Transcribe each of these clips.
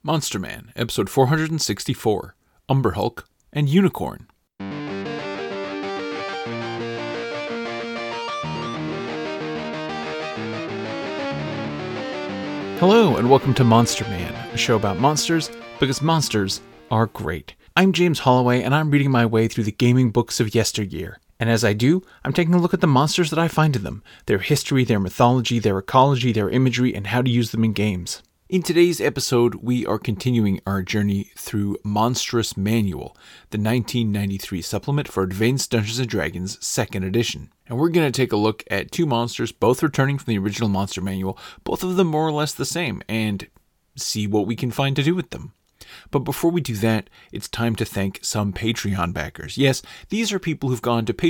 Monster Man, episode 464, Umber Hulk and Unicorn. Hello and welcome to Monster Man, a show about monsters because monsters are great. I'm James Holloway and I'm reading my way through the gaming books of yesteryear. And as I do, I'm taking a look at the monsters that I find in them, their history, their mythology, their ecology, their imagery, and how to use them in games. In today's episode, we are continuing our journey through Monstrous Manual, the 1993 supplement for Advanced Dungeons & Dragons 2nd edition. And we're going to take a look at two monsters, both returning from the original Monster Manual, both of them more or less the same, and see what we can find to do with them. But before we do that, it's time to thank some Patreon backers. Yes, these are people who've gone to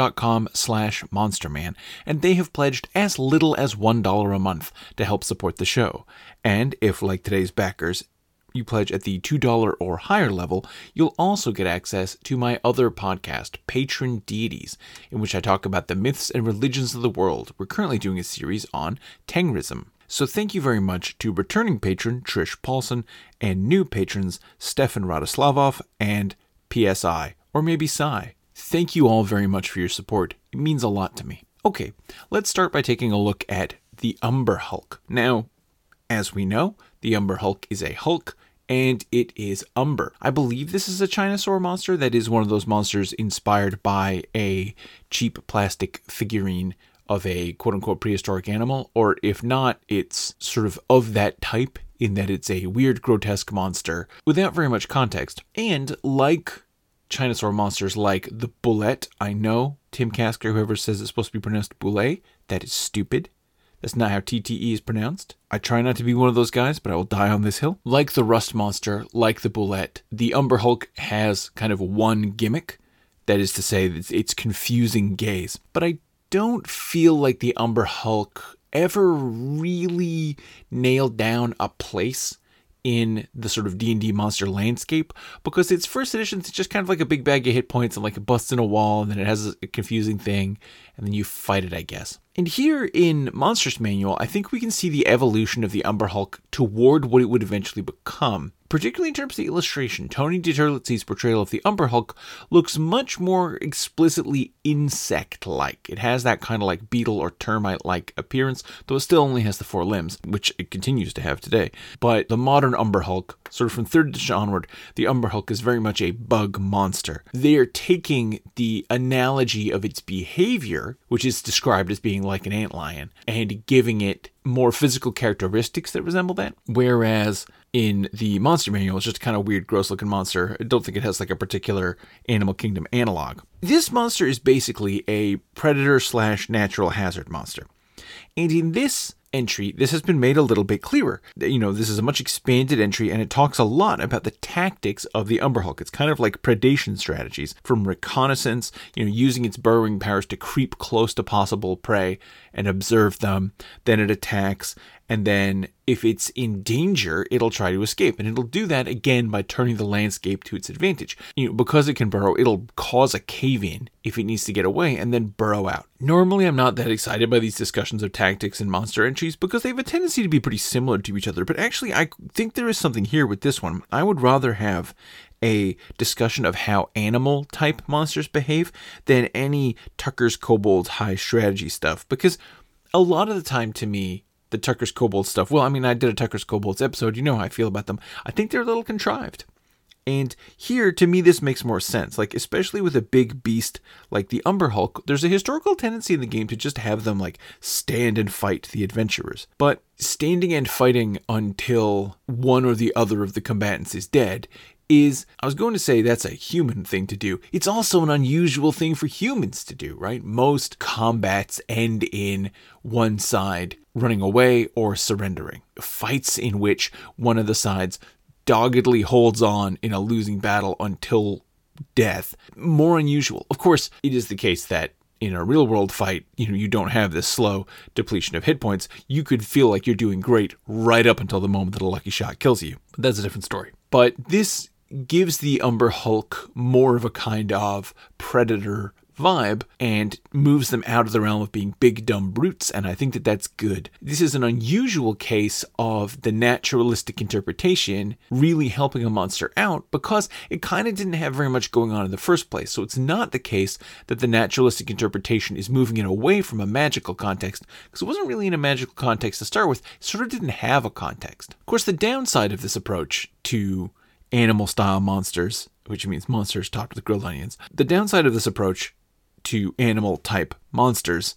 patreon.com/monsterman, and they have pledged as little as $1 a month to help support the show. And if, like today's backers, you pledge at the $2 or higher level, you'll also get access to my other podcast, Patron Deities, in which I talk about the myths and religions of the world. We're currently doing a series on Tengrism. So thank you very much to returning patron Trish Paulson and new patrons Stefan Radoslavov and PSI, or maybe Psy. Thank you all very much for your support. It means a lot to me. Okay, let's start by taking a look at the Umber Hulk. Now, as we know, the Umber Hulk is a Hulk, and it is Umber. I believe this is a Chinosaur monster that is one of those monsters inspired by a cheap plastic figurine of a quote-unquote prehistoric animal, or if not, it's sort of that type in that it's a weird, grotesque monster without very much context. And like Chinosaur monsters like the Bulette, I know Tim Kasker, whoever says it's supposed to be pronounced Boulette, that is stupid. That's not how TTE is pronounced. I try not to be one of those guys, but I will die on this hill. Like the Rust monster, like the Bulette, the Umber Hulk has kind of one gimmick. That is to say, it's confusing gaze. But I don't feel like the Umber Hulk ever really nailed down a place in the sort of D&D monster landscape, because its first edition is just kind of like a big bag of hit points and like it busts in a wall and then it has a confusing thing and then you fight it, I guess. And here in Monstrous Manual, I think we can see the evolution of the Umber Hulk toward what it would eventually become. Particularly in terms of the illustration, Tony DiTerlizzi's portrayal of the Umber Hulk looks much more explicitly insect-like. It has that kind of like beetle or termite-like appearance, though it still only has the 4 limbs, which it continues to have today. But the modern Umber Hulk, sort of from 3rd edition onward, the Umber Hulk is very much a bug monster. They are taking the analogy of its behavior, which is described as being like an antlion, and giving it more physical characteristics that resemble that, whereas in the Monster Manual, it's just a kind of weird, gross-looking monster. I don't think it has like a particular Animal Kingdom analog. This monster is basically a predator/natural hazard monster. And in this entry, this has been made a little bit clearer. You know, this is a much expanded entry, and it talks a lot about the tactics of the Umber Hulk. It's kind of like predation strategies, from reconnaissance, using its burrowing powers to creep close to possible prey and observe them. Then it attacks, and then if it's in danger, it'll try to escape. And it'll do that again by turning the landscape to its advantage. Because it can burrow, it'll cause a cave-in if it needs to get away and then burrow out. Normally, I'm not that excited by these discussions of tactics and monster entries because they have a tendency to be pretty similar to each other. But actually, I think there is something here with this one. I would rather have a discussion of how animal-type monsters behave than any Tucker's Kobold high strategy stuff. Because a lot of the time, to me, the Tucker's Kobold stuff, well, I mean, I did a Tucker's Kobolds episode, you know how I feel about them. I think they're a little contrived. And here, to me, this makes more sense. Like, especially with a big beast like the Umber Hulk, there's a historical tendency in the game to just have them, like, stand and fight the adventurers. But standing and fighting until one or the other of the combatants is dead is, I was going to say that's a human thing to do. It's also an unusual thing for humans to do, right? Most combats end in one side running away or surrendering. Fights in which one of the sides doggedly holds on in a losing battle until death, more unusual. Of course, it is the case that in a real world fight, you don't have this slow depletion of hit points. You could feel like you're doing great right up until the moment that a lucky shot kills you. But that's a different story. But this gives the Umber Hulk more of a kind of predator vibe and moves them out of the realm of being big dumb brutes, and I think that that's good. This is an unusual case of the naturalistic interpretation really helping a monster out because it kind of didn't have very much going on in the first place. So it's not the case that the naturalistic interpretation is moving it away from a magical context, because it wasn't really in a magical context to start with. It sort of didn't have a context. Of course, the downside of this approach to animal-style monsters, which means monsters topped with grilled onions, the downside of this approach to animal-type monsters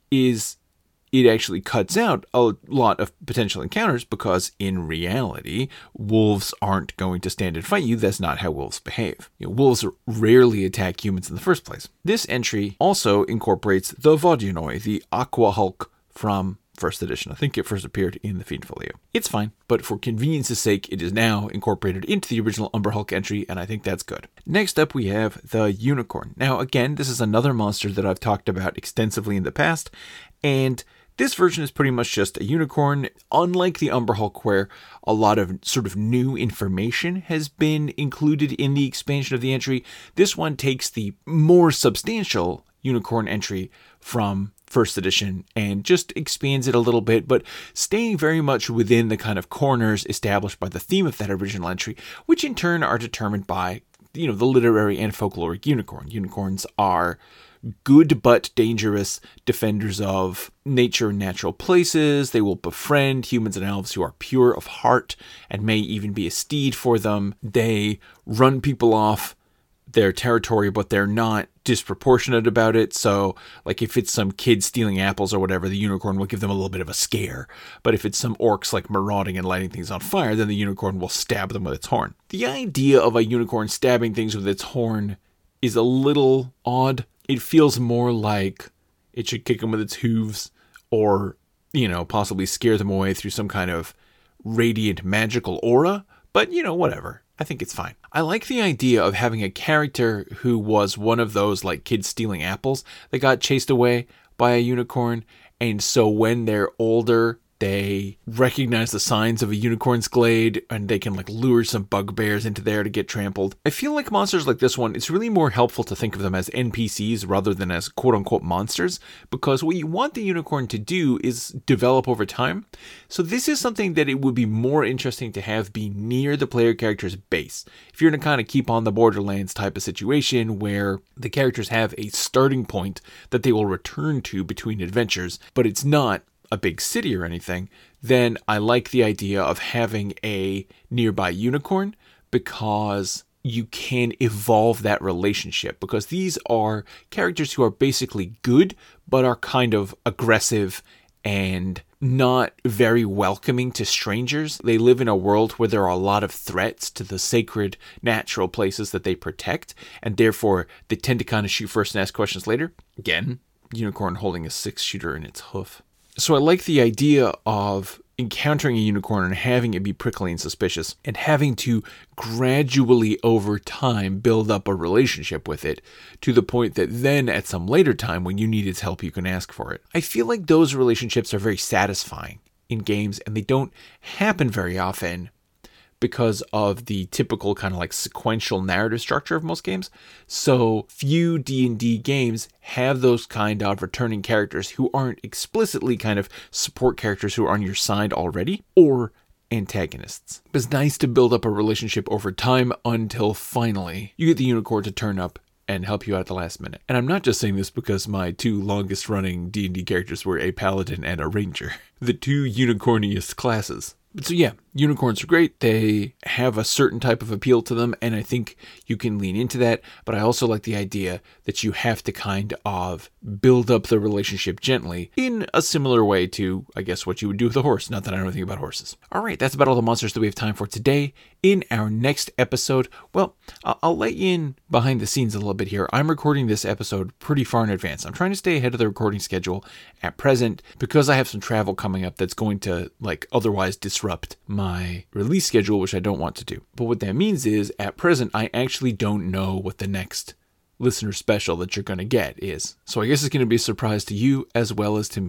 is it actually cuts out a lot of potential encounters because, in reality, wolves aren't going to stand and fight you. That's not how wolves behave. Wolves rarely attack humans in the first place. This entry also incorporates the Vodunoi, the Aqua Hulk from First Edition. I think it first appeared in the Fiend Folio. It's fine, but for convenience's sake, it is now incorporated into the original Umber Hulk entry, and I think that's good. Next up, we have the Unicorn. Now, again, this is another monster that I've talked about extensively in the past, and this version is pretty much just a unicorn, unlike the Umber Hulk, where a lot of sort of new information has been included in the expansion of the entry. This one takes the more substantial unicorn entry from First Edition and just expands it a little bit, but staying very much within the kind of corners established by the theme of that original entry, which in turn are determined by, the literary and folkloric unicorn. Unicorns are good but dangerous defenders of nature and natural places. They will befriend humans and elves who are pure of heart and may even be a steed for them. They run people off their territory, but they're not disproportionate about it. So, like, if it's some kid stealing apples or whatever, the unicorn will give them a little bit of a scare. But if it's some orcs, like, marauding and lighting things on fire, then the unicorn will stab them with its horn. The idea of a unicorn stabbing things with its horn is a little odd. It feels more like it should kick them with its hooves or, possibly scare them away through some kind of radiant magical aura. But, whatever. I think it's fine. I like the idea of having a character who was one of those, like, kids stealing apples that got chased away by a unicorn. And so when they're older, they recognize the signs of a unicorn's glade and they can, like, lure some bugbears into there to get trampled. I feel like monsters like this one, it's really more helpful to think of them as NPCs rather than as quote-unquote monsters, because what you want the unicorn to do is develop over time. So this is something that it would be more interesting to have be near the player character's base. If you're in a kind of keep on the Borderlands type of situation where the characters have a starting point that they will return to between adventures, but it's not a big city or anything, then I like the idea of having a nearby unicorn because you can evolve that relationship, because these are characters who are basically good but are kind of aggressive and not very welcoming to strangers. They live in a world where there are a lot of threats to the sacred natural places that they protect, and therefore they tend to kind of shoot first and ask questions later. Again, unicorn holding a 6-shooter in its hoof. So I like the idea of encountering a unicorn and having it be prickly and suspicious and having to gradually over time build up a relationship with it to the point that then at some later time when you need its help, you can ask for it. I feel like those relationships are very satisfying in games and they don't happen very often because of the typical kind of like sequential narrative structure of most games. So few D&D games have those kind of returning characters who aren't explicitly kind of support characters who are on your side already, or antagonists. It's nice to build up a relationship over time until finally you get the unicorn to turn up and help you out at the last minute. And I'm not just saying this because my two longest running D&D characters were a paladin and a ranger, the two unicorniest classes. So yeah, unicorns are great. They have a certain type of appeal to them, and I think you can lean into that. But I also like the idea that you have to kind of build up the relationship gently in a similar way to, I guess, what you would do with a horse. Not that I know anything about horses. All right, that's about all the monsters that we have time for today. In our next episode, well, I'll let you in behind the scenes a little bit here. I'm recording this episode pretty far in advance. I'm trying to stay ahead of the recording schedule at present because I have some travel coming up that's going to, like, otherwise disrupt my release schedule, which I don't want to do. But what that means is, at present, I actually don't know what the next listener special that you're going to get is. So I guess it's going to be a surprise to you as well as to me.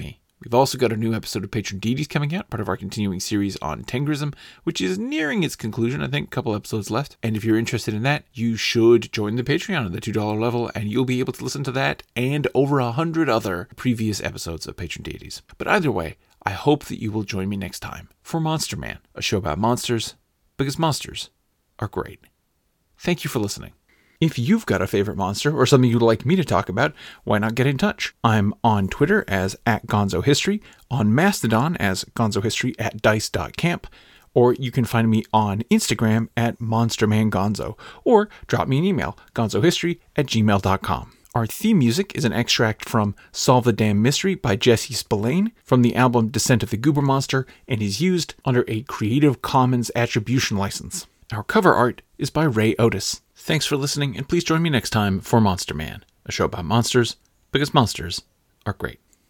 We've also got a new episode of Patron Deities coming out, part of our continuing series on Tengrism, which is nearing its conclusion, I think, a couple episodes left. And if you're interested in that, you should join the Patreon at the $2 level, and you'll be able to listen to that and over 100 other previous episodes of Patron Deities. But either way, I hope that you will join me next time for Monster Man, a show about monsters, because monsters are great. Thank you for listening. If you've got a favorite monster or something you'd like me to talk about, why not get in touch? I'm on Twitter as @GonzoHistory, on Mastodon as gonzohistory@dice.camp, or you can find me on Instagram at MonsterManGonzo, or drop me an email, gonzohistory@gmail.com. Our theme music is an extract from Solve the Damn Mystery by Jesse Spillane from the album Descent of the Goober Monster, and is used under a Creative Commons Attribution license. Our cover art is by Ray Otis. Thanks for listening, and please join me next time for Monster Man, a show about monsters, because monsters are great.